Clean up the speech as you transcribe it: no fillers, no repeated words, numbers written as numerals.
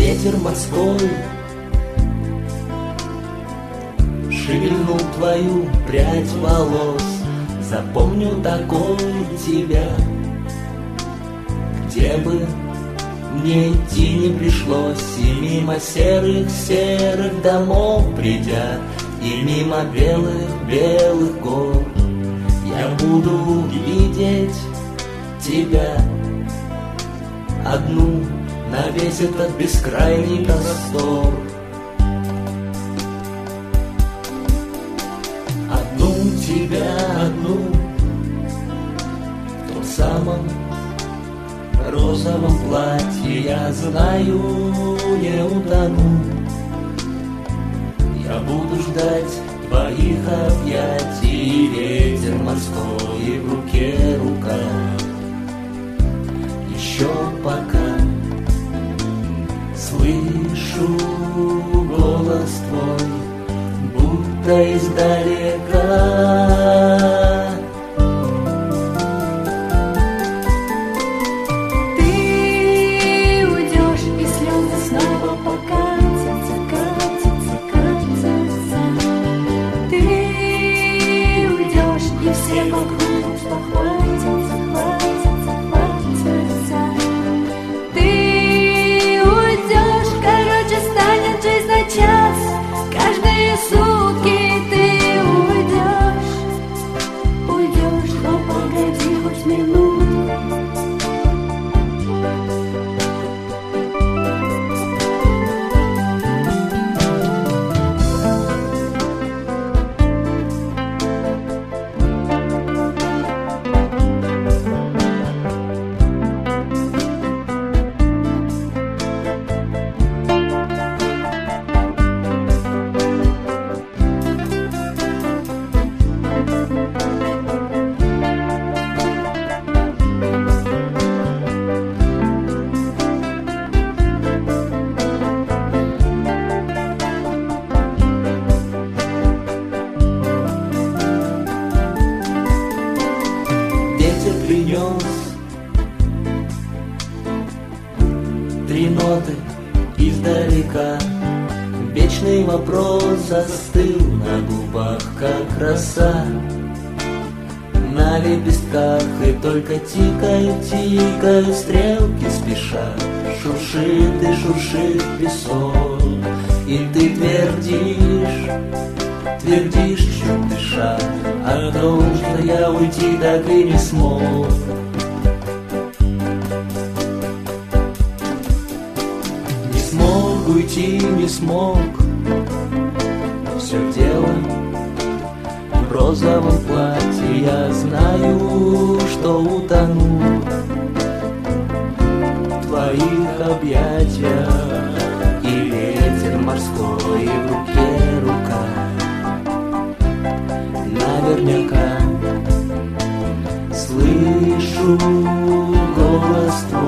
ветер морской шевельнул твою прядь волос. Запомню такой тебя, где бы мне идти не пришлось. И мимо серых домов придя, и мимо белых гор, я буду видеть тебя одну на весь этот бескрайний простор. Одну тебя, одну, в том самом розовом платье, я знаю, не утону. Я буду ждать твоих объятий, ветер морской и в руке рука. Еще пока слышу голос твой, будто издалека. Три ноты издалека, вечный вопрос застыл на губах, как роса на лепестках, и только тикают стрелки спеша. Шуршит и шуршит песок, и ты твердишь, чуть дыша, о том, что я уйти так и не смог. Уйти не смог, все дело в розовом платье, я знаю, что утону в твоих объятиях, и ветер морской, и в руке рука. Наверняка слышу голос твой,